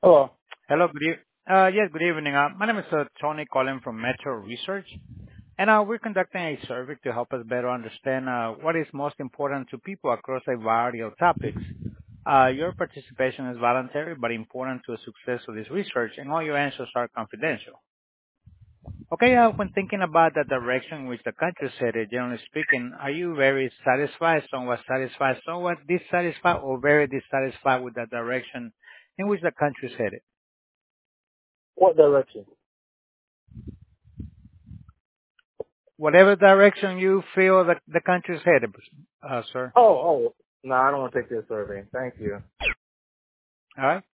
Hello. Hello, yes, good evening. My name is Tony calling from Metro Research, and we're conducting a survey to help us better understand what is most important to people across a variety of topics. Your participation is voluntary but important to the success of this research, and all your answers are confidential. Okay, when thinking about the direction in which the country is headed, generally speaking, are you very satisfied, somewhat dissatisfied, or very dissatisfied with the direction in which the country is headed? What direction? Whatever direction you feel that the country is headed, sir. Oh. No, I don't want to take this survey. Thank you. All right.